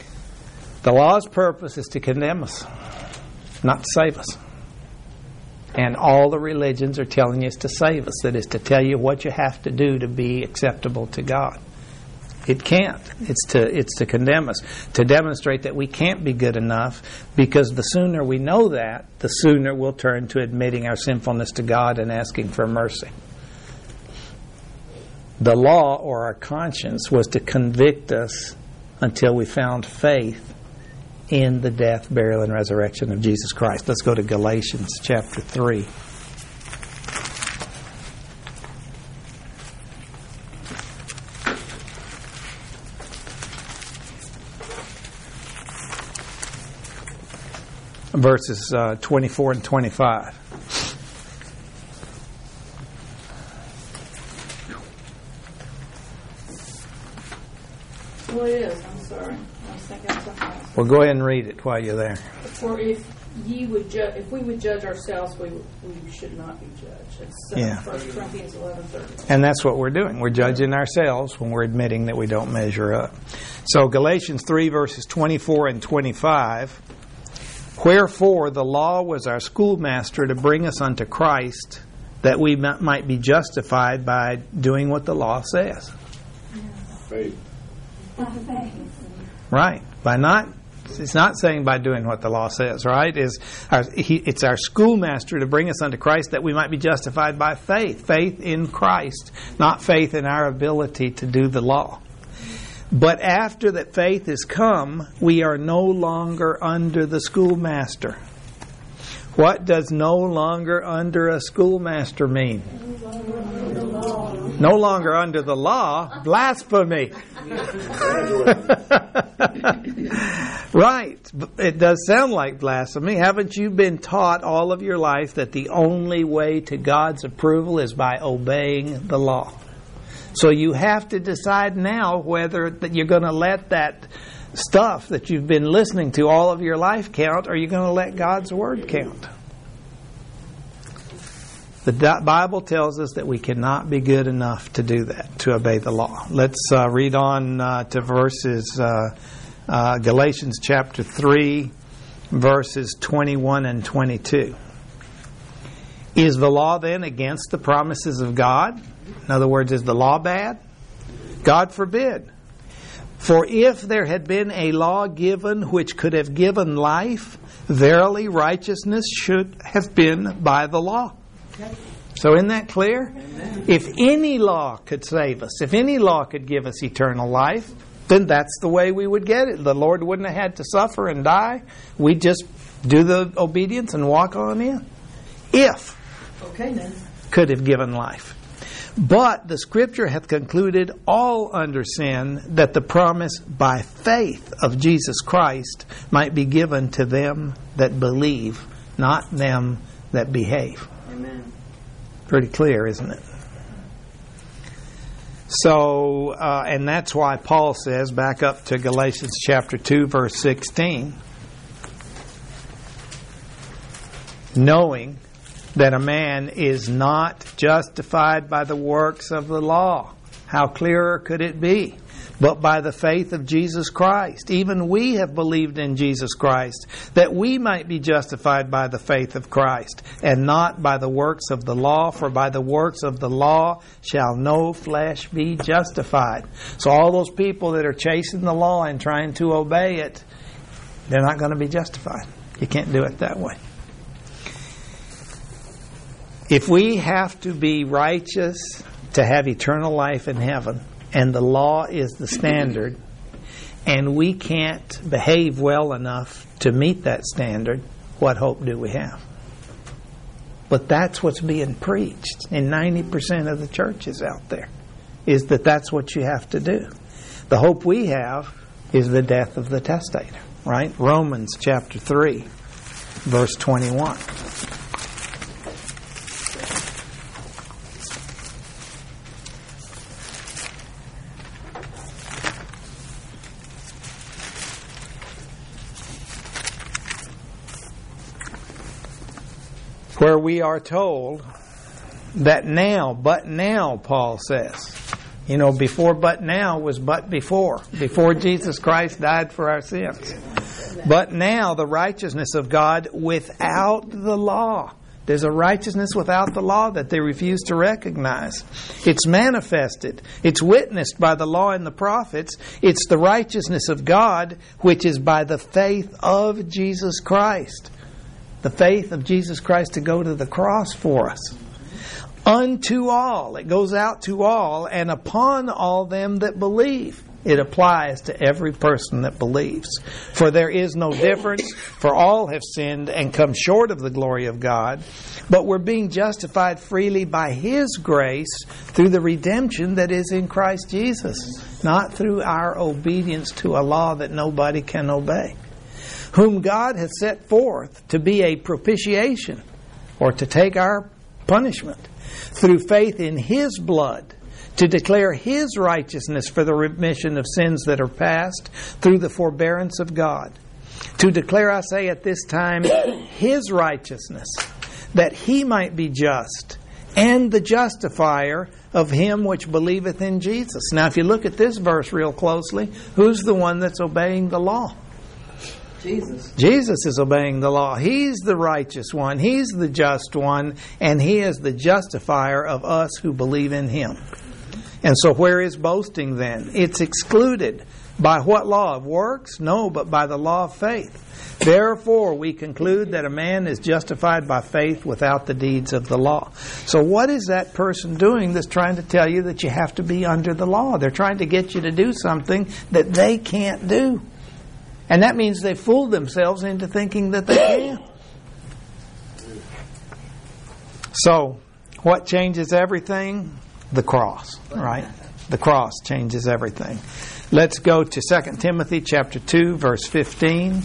the law's purpose is to condemn us, not to save us. And all the religions are telling us to save us. That is to tell you what you have to do to be acceptable to God. It can't. It's to it's to condemn us, to demonstrate that we can't be good enough, because the sooner we know that, the sooner we'll turn to admitting our sinfulness to God and asking for mercy. The law, or our conscience, was to convict us until we found faith in the death, burial, and resurrection of Jesus Christ. Let's go to Galatians chapter three. Verses uh, twenty-four and twenty-five. Well, it is. I'm sorry. I was thinking of something else. Well, go ahead and read it while you're there. For if ye would ju- if we would judge ourselves, we we should not be judged. It's uh, Yeah. First Corinthians eleven thirty. And that's what we're doing. We're judging ourselves when we're admitting that we don't measure up. So Galatians three, verses twenty-four and twenty-five. Wherefore the law was our schoolmaster to bring us unto Christ, that we m- might be justified by doing what the law says. Faith. By faith. Right. By not, it's not saying by doing what the law says, right? Is our, he, it's our schoolmaster to bring us unto Christ, that we might be justified by faith. Faith in Christ, not faith in our ability to do the law. But after that faith is come, we are no longer under the schoolmaster. What does no longer under a schoolmaster mean? No longer under the law. Blasphemy. Right. It does sound like blasphemy. Haven't you been taught all of your life that the only way to God's approval is by obeying the law? So you have to decide now whether that you're going to let that stuff that you've been listening to all of your life count, or you're going to let God's Word count. The Bible tells us that we cannot be good enough to do that, to obey the law. Let's uh, read on uh, to verses, uh, uh, Galatians chapter three, verses twenty-one and twenty-two. Is the law then against the promises of God? In other words, is the law bad? God forbid. For if there had been a law given which could have given life, verily righteousness should have been by the law. So isn't that clear? Amen. If any law could save us, if any law could give us eternal life, then that's the way we would get it. The Lord wouldn't have had to suffer and die. We'd just do the obedience and walk on in. If Okay, then. could have given life. But the Scripture hath concluded all under sin, that the promise by faith of Jesus Christ might be given to them that believe, not them that behave. Amen. Pretty clear, isn't it? So, uh, and that's why Paul says, back up to Galatians chapter two, verse sixteen, knowing that a man is not justified by the works of the law. How clearer could it be? But by the faith of Jesus Christ. Even we have believed in Jesus Christ, that we might be justified by the faith of Christ, and not by the works of the law, for by the works of the law shall no flesh be justified. So all those people that are chasing the law and trying to obey it, they're not going to be justified. You can't do it that way. If we have to be righteous to have eternal life in heaven, and the law is the standard, and we can't behave well enough to meet that standard, what hope do we have? But that's what's being preached in ninety percent of the churches out there, is that that's what you have to do. The hope we have is the death of the testator, right? Romans chapter three, verse twenty-one. Where we are told that now, but now, Paul says. You know, before but now was but before. Before Jesus Christ died for our sins. But now the righteousness of God without the law There's a righteousness without the law that they refuse to recognize. It's manifested. It's witnessed by the law and the prophets. It's the righteousness of God, which is by the faith of Jesus Christ. The faith of Jesus Christ to go to the cross for us. Unto all. It goes out to all and upon all them that believe. It applies to every person that believes. For there is no difference, for all have sinned and come short of the glory of God. But we're being justified freely by His grace through the redemption that is in Christ Jesus, not through our obedience to a law that nobody can obey. Whom God has set forth to be a propitiation, or to take our punishment, through faith in His blood, to declare His righteousness for the remission of sins that are past through the forbearance of God. To declare, I say at this time, His righteousness, that He might be just, and the justifier of him which believeth in Jesus. Now, if you look at this verse real closely, who's the one that's obeying the law? Jesus. Jesus is obeying the law. He's the righteous one. He's the just one. And He is the justifier of us who believe in Him. And so where is boasting then? It's excluded. By what law? Of works? No, but by the law of faith. Therefore, we conclude that a man is justified by faith without the deeds of the law. So what is that person doing that's trying to tell you that you have to be under the law? They're trying to get you to do something that they can't do. And that means they fooled themselves into thinking that they can. So, what changes everything? The cross, right? The cross changes everything. Let's go to Second Timothy chapter two, verse fifteen.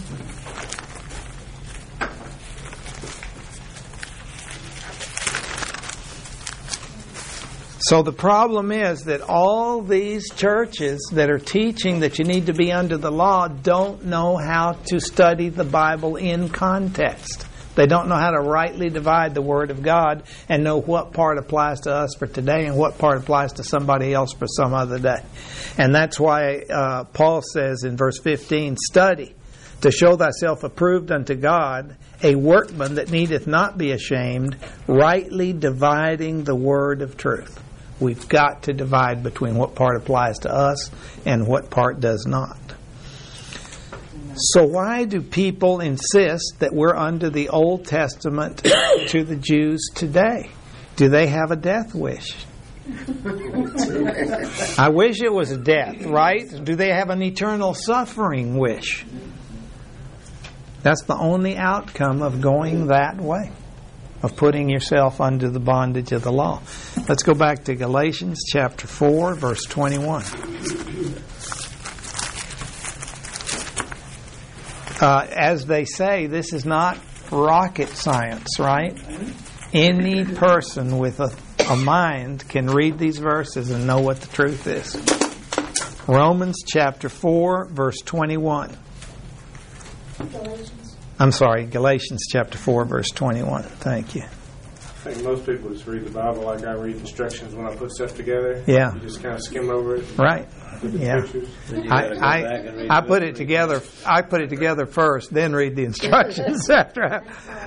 So the problem is that all these churches that are teaching that you need to be under the law don't know how to study the Bible in context. They don't know how to rightly divide the Word of God and know what part applies to us for today and what part applies to somebody else for some other day. And that's why uh, Paul says in verse fifteen, study to show thyself approved unto God, a workman that needeth not be ashamed, rightly dividing the word of truth. We've got to divide between what part applies to us and what part does not. So why do people insist that we're under the Old Testament to the Jews today? Do they have a death wish? I wish it was a death, right? Do they have an eternal suffering wish? That's the only outcome of going that way, of putting yourself under the bondage of the law. Let's go back to Galatians chapter four, verse twenty-one. Uh, as they say, this is not rocket science, right? Any person with a, a mind can read these verses and know what the truth is. Romans chapter four, verse twenty-one. Galatians. I'm sorry, Galatians chapter four, verse twenty-one. Thank you. I think most people just read the Bible like I read instructions when I put stuff together. Yeah. You just kind of skim over it. Right. Look at the Yeah. pictures. Then you I, gotta go back and I, read I the put book. it together. I put it together first, then read the instructions after. I,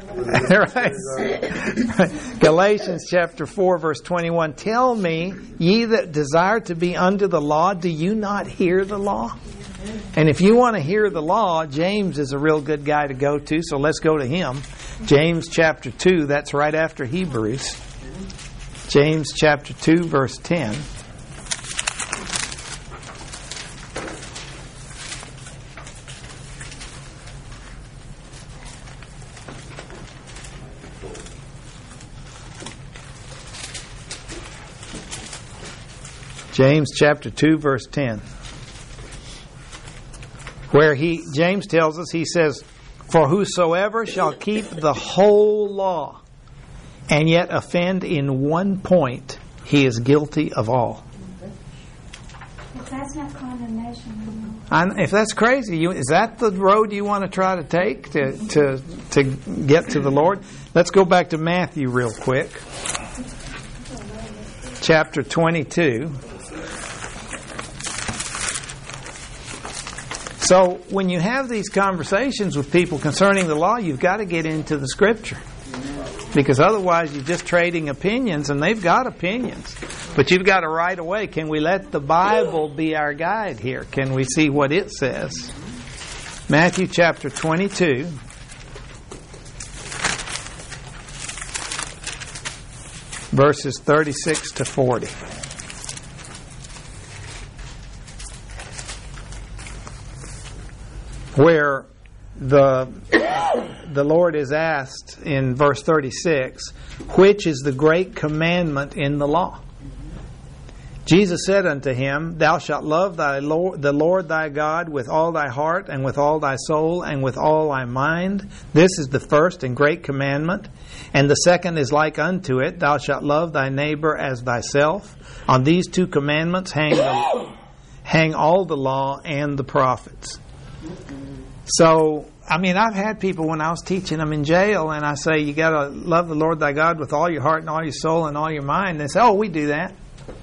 right. Galatians chapter four, verse twenty-one. Tell me, ye that desire to be under the law, do you not hear the law? And if you want to hear the law, James is a real good guy to go to. So let's go to him. James chapter two. That's right after Hebrews. James chapter two, verse ten. James chapter two, verse ten. Where he, James tells us, he says, for whosoever shall keep the whole law and yet offend in one point, he is guilty of all. If that's not condemnation, And if that's crazy, you, is that the road you want to try to take to, to, to get to the Lord? Let's go back to Matthew real quick. Chapter twenty-two. So when you have these conversations with people concerning the law, you've got to get into the Scripture. Because otherwise you're just trading opinions, and they've got opinions. But you've got to right away, can we let the Bible be our guide here? Can we see what it says? Matthew chapter twenty-two. Verses thirty-six to forty. Where the the Lord is asked in verse thirty-six, which is the great commandment in the law? Jesus said unto him, Thou shalt love thy Lord, the Lord thy God with all thy heart and with all thy soul and with all thy mind. This is the first and great commandment. And the second is like unto it, Thou shalt love thy neighbor as thyself. On these two commandments hang, the, hang all the law and the prophets. So, I mean, I've had people when I was teaching them in jail, and I say, you got to love the Lord thy God with all your heart and all your soul and all your mind. They say, oh, we do that.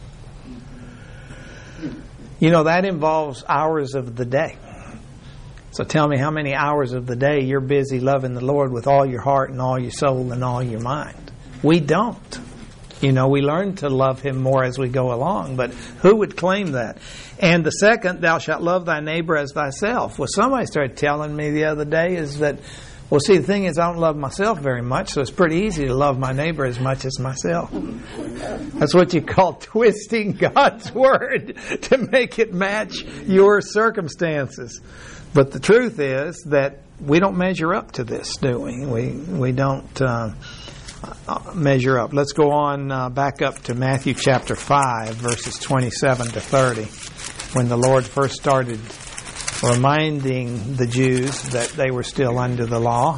You know, that involves hours of the day. So tell me how many hours of the day you're busy loving the Lord with all your heart and all your soul and all your mind. We don't. You know, we learn to love Him more as we go along, but who would claim that? And the second, thou shalt love thy neighbor as thyself. Well, somebody started telling me the other day is that, well, see, the thing is, I don't love myself very much, so it's pretty easy to love my neighbor as much as myself. That's what you call twisting God's Word to make it match your circumstances. But the truth is that we don't measure up to this, do we? We, we don't uh, measure up. Let's go on uh, back up to Matthew chapter five, verses twenty-seven to thirty, when the Lord first started reminding the Jews that they were still under the law.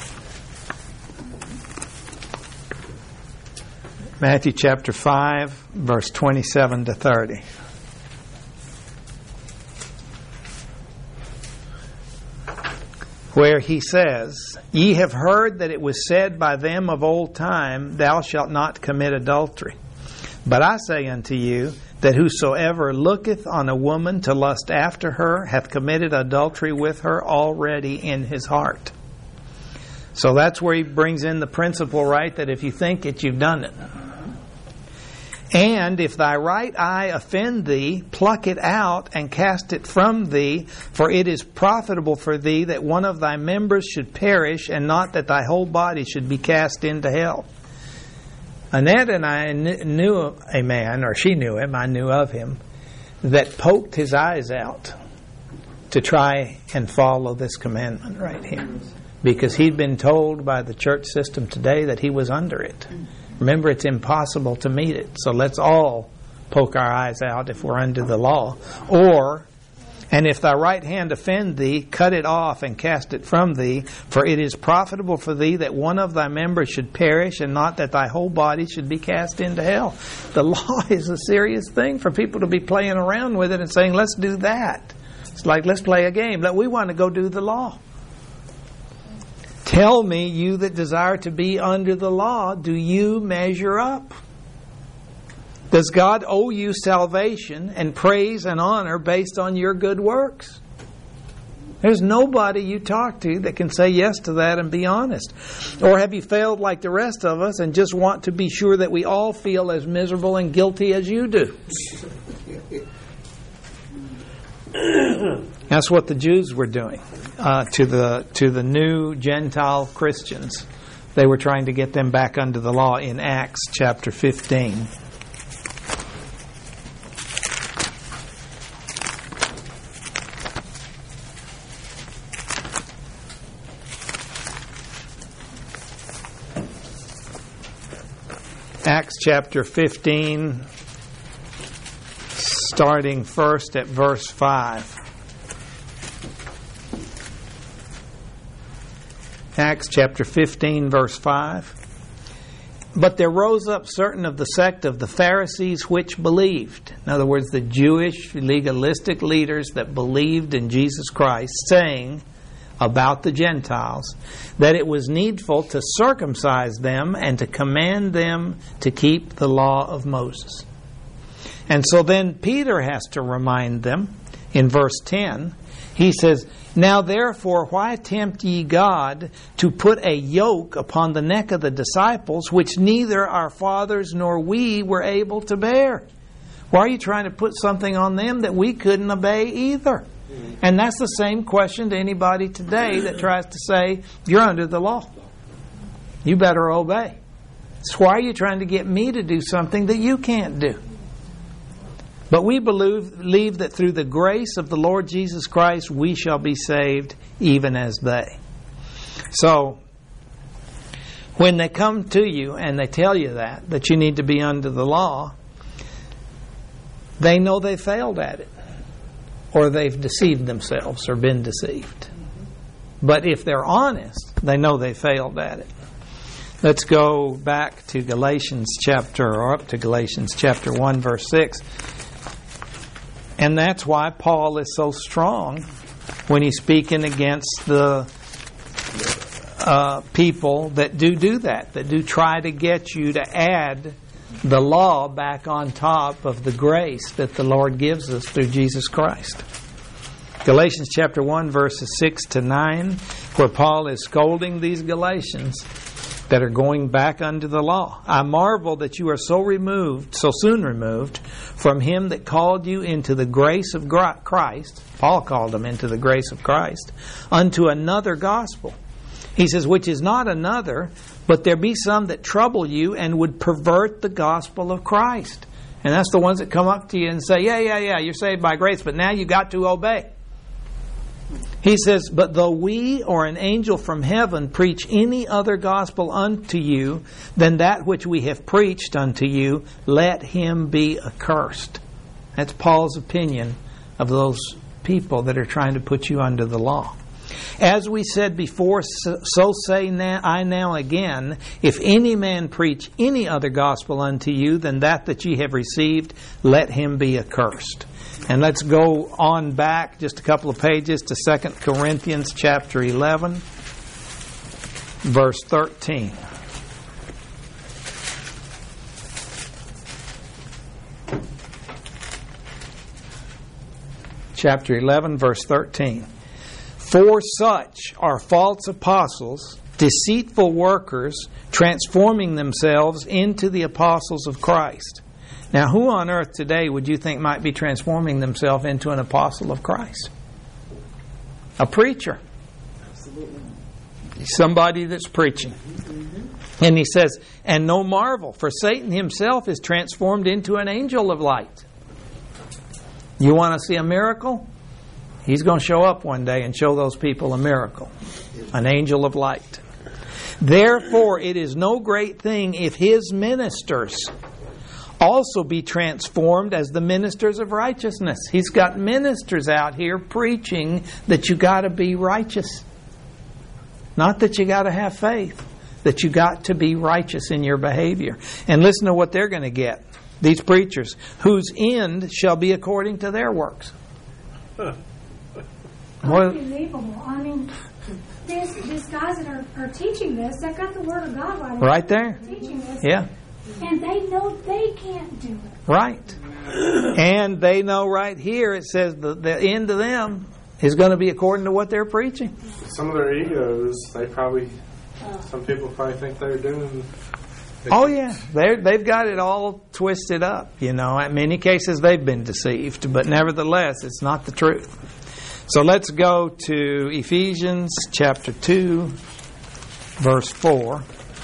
Matthew chapter five, verse twenty-seven to thirty. Where he says, Ye have heard that it was said by them of old time, Thou shalt not commit adultery. But I say unto you, that whosoever looketh on a woman to lust after her hath committed adultery with her already in his heart. So that's where he brings in the principle, right, that if you think it, you've done it. And if thy right eye offend thee, pluck it out and cast it from thee, for it is profitable for thee that one of thy members should perish, and not that thy whole body should be cast into hell. Annette and I knew a man, or she knew him, I knew of him, that poked his eyes out to try and follow this commandment right here. Because he'd been told by the church system today that he was under it. Remember, it's impossible to meet it. So let's all poke our eyes out if we're under the law. Or, and if thy right hand offend thee, cut it off and cast it from thee. For it is profitable for thee that one of thy members should perish, and not that thy whole body should be cast into hell. The law is a serious thing for people to be playing around with it and saying, let's do that. It's like, let's play a game. We want to go do the law. Tell me, you that desire to be under the law, do you measure up? Does God owe you salvation and praise and honor based on your good works? There's nobody you talk to that can say yes to that and be honest. Or have you failed like the rest of us and just want to be sure that we all feel as miserable and guilty as you do? That's what the Jews were doing uh, to the to the new Gentile Christians. They were trying to get them back under the law in Acts chapter fifteen. Acts chapter fifteen, starting first at verse five. Acts chapter fifteen, verse five. But there rose up certain of the sect of the Pharisees which believed. In other words, the Jewish legalistic leaders that believed in Jesus Christ, saying about the Gentiles that it was needful to circumcise them and to command them to keep the law of Moses. And so then Peter has to remind them in verse ten, He says, "Now therefore, why tempt ye God to put a yoke upon the neck of the disciples, which neither our fathers nor we were able to bear?" Why are you trying to put something on them that we couldn't obey either? And that's the same question to anybody today that tries to say, you're under the law. You better obey. So why are you trying to get me to do something that you can't do? But we believe, believe that through the grace of the Lord Jesus Christ, we shall be saved even as they. So, when they come to you and they tell you that, that you need to be under the law, they know they failed at it. Or they've deceived themselves or been deceived. But if they're honest, they know they failed at it. Let's go back to Galatians chapter, or up to Galatians chapter one, verse six. And that's why Paul is so strong when he's speaking against the uh, people that do do that, that do try to get you to add the law back on top of the grace that the Lord gives us through Jesus Christ. Galatians chapter one, verses six to nine, where Paul is scolding these Galatians that are going back under the law. "I marvel that you are so removed, so soon removed, from him that called you into the grace of Christ," Paul called them into the grace of Christ, "unto another gospel." He says, "which is not another, but there be some that trouble you and would pervert the gospel of Christ." And that's the ones that come up to you and say, yeah, yeah, yeah, you're saved by grace, but now you got to obey. He says, "But though we or an angel from heaven preach any other gospel unto you than that which we have preached unto you, let him be accursed." That's Paul's opinion of those people that are trying to put you under the law. "As we said before, so say now, I now again, if any man preach any other gospel unto you than that that ye have received, let him be accursed." And let's go on back just a couple of pages to Second Corinthians chapter eleven, verse thirteen. Chapter eleven, verse thirteen. "For such are false apostles, deceitful workers, transforming themselves into the apostles of Christ." Now, who on earth today would you think might be transforming themselves into an apostle of Christ? A preacher. Absolutely. Somebody that's preaching. Mm-hmm. And he says, "And no marvel, for Satan himself is transformed into an angel of light." You want to see a miracle? He's going to show up one day and show those people a miracle. An angel of light. "Therefore it is no great thing if his ministers also be transformed as the ministers of righteousness." He's got ministers out here preaching that you got to be righteous. Not that you got to have faith. That you got to be righteous in your behavior. And listen to what they're going to get. These preachers, "whose end shall be according to their works." Unbelievable. I mean, these, these guys that are, are teaching this, they've got the Word of God right, right there. Teaching this. Yeah. And they know they can't do it. Right. And they know right here it says the, the end of them is going to be according to what they're preaching. Some of their egos, they probably, some people probably think they're doing. Oh yeah, they they've got it all twisted up. You know, in many cases they've been deceived, but nevertheless, it's not the truth. So let's go to Ephesians chapter two, verse four.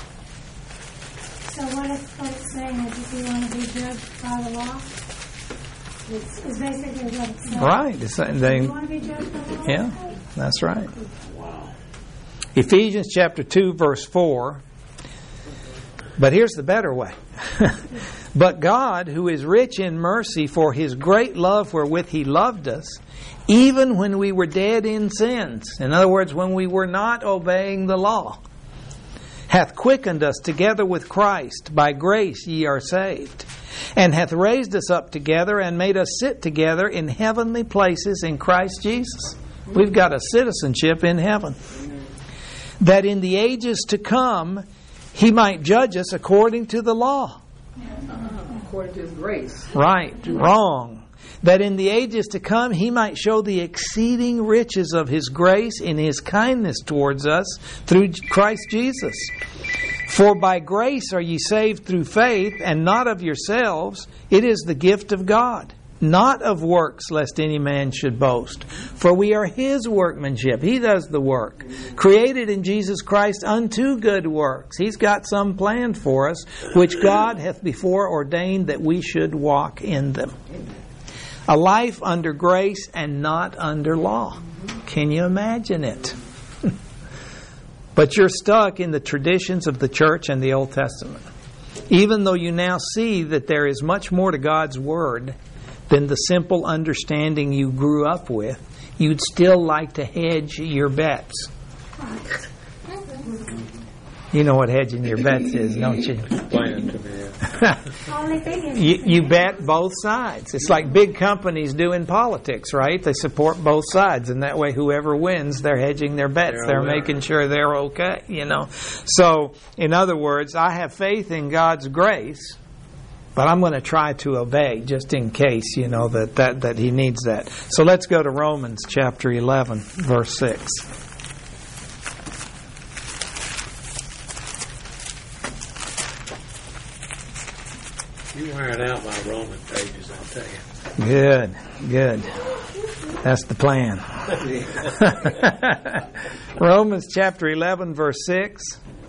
So what it's, what it's saying is if you want to be judged by the law, it's, it's basically what it's saying. Right. It's, they, you want to be judged by the law? Yeah, that's right. Wow. Ephesians chapter two, verse four. But here's the better way. "But God, who is rich in mercy, for his great love wherewith he loved us, even when we were dead in sins," in other words, when we were not obeying the law, "hath quickened us together with Christ. By grace ye are saved. And hath raised us up together and made us sit together in heavenly places in Christ Jesus." We've got a citizenship in heaven. "That in the ages to come he might judge us according to the law." According to his grace. Right. Wrong. that in the ages to come He might show the exceeding riches of His grace in His kindness towards us through Christ Jesus. For by grace are ye saved through faith, and not of yourselves. It is the gift of God, not of works, lest any man should boast. For we are His workmanship. He does the work. Created in Jesus Christ unto good works. He's got some planned for us, which God hath before ordained that we should walk in them. A life under grace and not under law. Can you imagine it? But you're stuck in the traditions of the church and the Old Testament. Even though you now see that there is much more to God's Word than the simple understanding you grew up with, you'd still like to hedge your bets. You know what hedging your bets is, don't you? Explain it to me. you, you bet both sides. It's like big companies do in politics, right? They support both sides, and that way whoever wins, they're hedging their bets. They're They're aware. making sure they're okay, you know. So, in other words, I have faith in God's grace, but I'm going to try to obey just in case, you know, that, that, that He needs that. So let's go to Romans chapter eleven, verse six. You wearing out my Roman pages, I'll tell you. Good, good. That's the plan. Romans chapter eleven, verse six.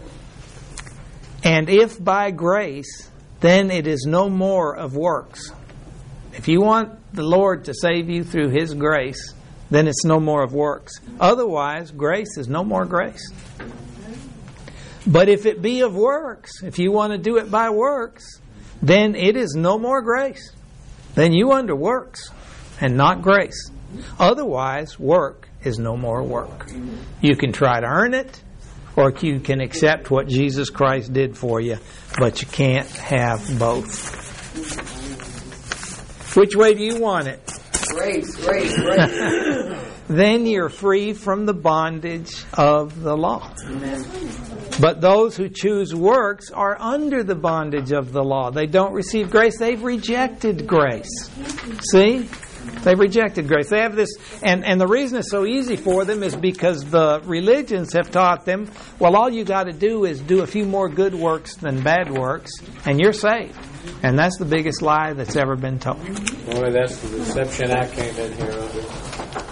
And if by grace, then it is no more of works. If you want the Lord to save you through His grace, then it's no more of works. Otherwise, grace is no more grace. But if it be of works, if you want to do it by works, then it is no more grace. Then you under works and not grace. Otherwise, work is no more work. You can try to earn it, or you can accept what Jesus Christ did for you, but you can't have both. Which way do you want it? Grace, grace, grace. Then you're free from the bondage of the law. Amen. But those who choose works are under the bondage of the law. They don't receive grace. They've rejected grace. See? They've rejected grace. They have this, and, and the reason it's so easy for them is because the religions have taught them, well, all you got to do is do a few more good works than bad works, and you're saved. And that's the biggest lie that's ever been told. Boy, that's the deception I came in here under.